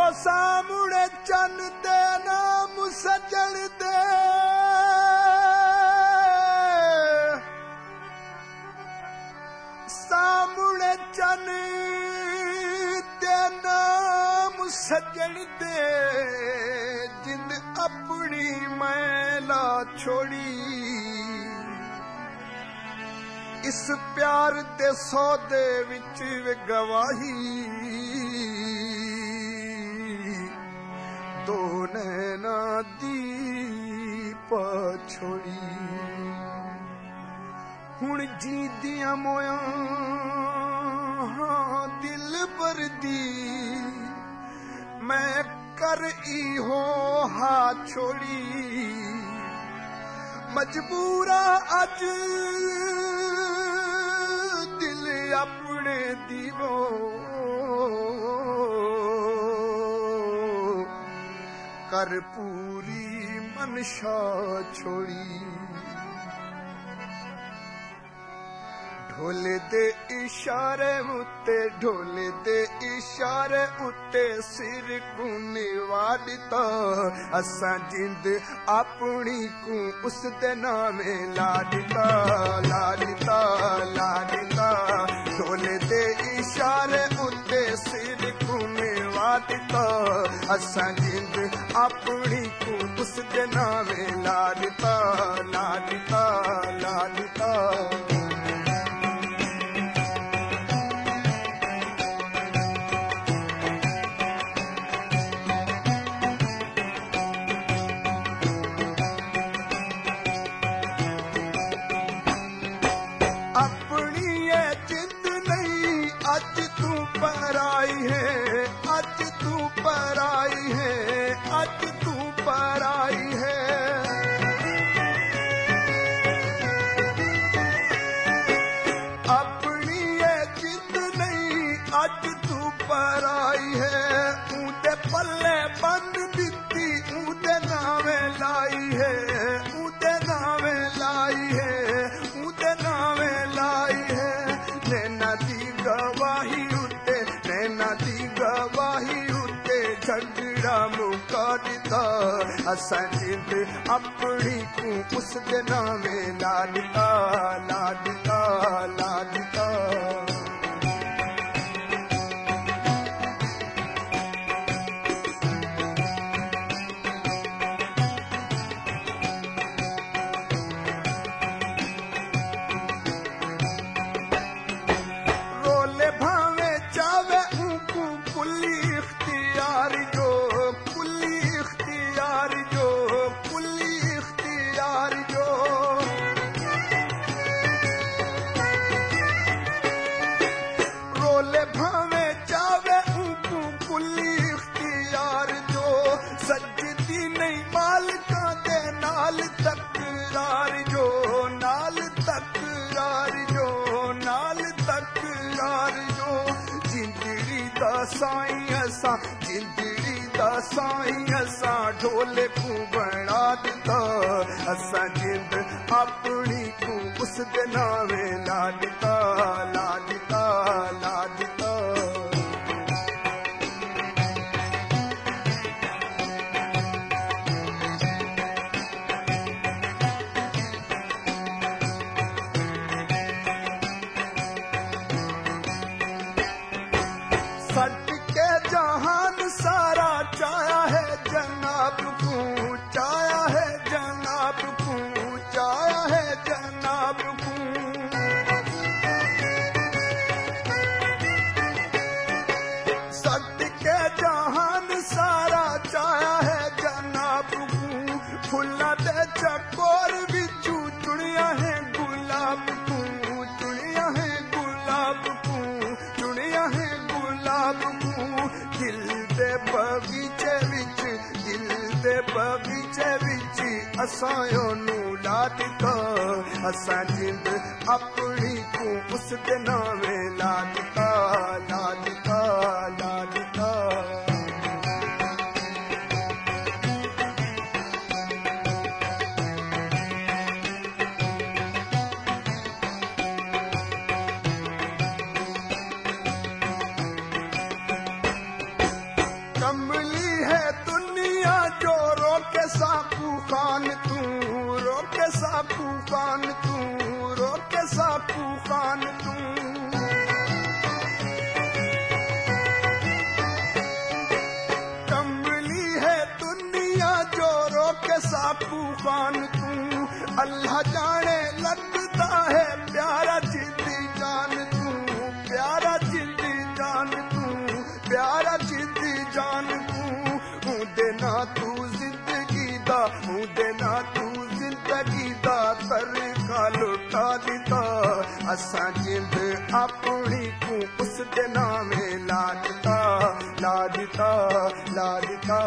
सामने चन दे नाम सजन दे सामने चन दे नाम सजन दे जिंद अपनी मैला छोड़ी इस प्यार दे सौदे विच गवाही दो नैना दी पछोड़ी हुण जीदियां मोया दिल बरदी मैं कर इहो हा छोड़ी मजबूरा अज दिल अपने दीवो कर पूरी मनशा छोड़ी ढोले दे इशारे उत्ते सिर को निवाड़ता असा जिंद अपनी को उस दे नामे लाड़ता ढोले दे इशारे उत्ते सिर को निवाड़ता असा जिंद अपनी को उस दे नामे लाड़ता असा जिंद अपनी को उस दे नामे लाड़ता रोले भावे चावे ऊको कुली इख्तियार जो रोले भावे चावे ऊको कुली इख्तियार जो सजदी नहीं मालिका दे नाल तकरार जो जिंदड़ी दा साईं असा ढोले को बना दिता असा जिंद अपनी को उस दे नावे लाड़ता सट के जहान सारा चाया है जनाब को सट के जहान सारा चाया है जनाब को फुल्ला दे चकोर बिचू चुनिया है गुलाब को दिल दे बगीचे विच असां नू लाड़ता असा जिंद अपनी को उस दे नावे लाड़ता कमल रोके साकू खान तू, रोके साकू खान तू। कमली है दुनिया जो रोके साकू खान तू, अल्लाह जाने लगता है प्यारा जिद्दी जान तू, प्यारा जिद्दी जान तू, प्यारा जिद्दी जान तू। देना तू जिंदगी दा, देना तू जिंदगी दा तरका लुटा दिता, असा जिंद अपनी को उस दे नामे ला दिता, ला दिता, ला दिता।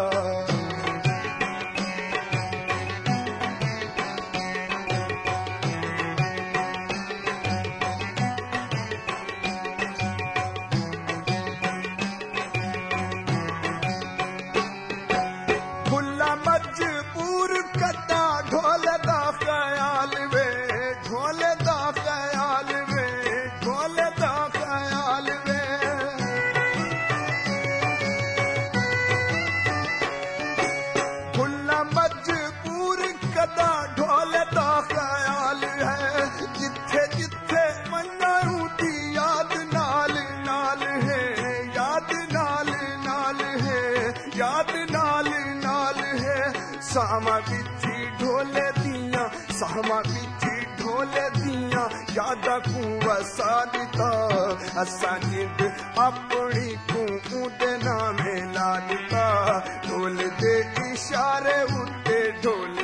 मजबूर कदा ढोल दा ख्याल वे, ढोल दा ख्याल वे, ढोल दा ख्याल वे। भुल्ला मजबूर कदा ढोल दा ख्याल है, जिथे जिथे मन्नू दी याद नाल नाल है, याद नाल नाल है, याद नाल नाल है। सामा बिछी ढोले दिया, सामा बिछी ढोले दिया, यादा को वसा दिता, असा जिंद अपनी को उदे नामे ला दिता। ढोल दे इशारे उते ढोल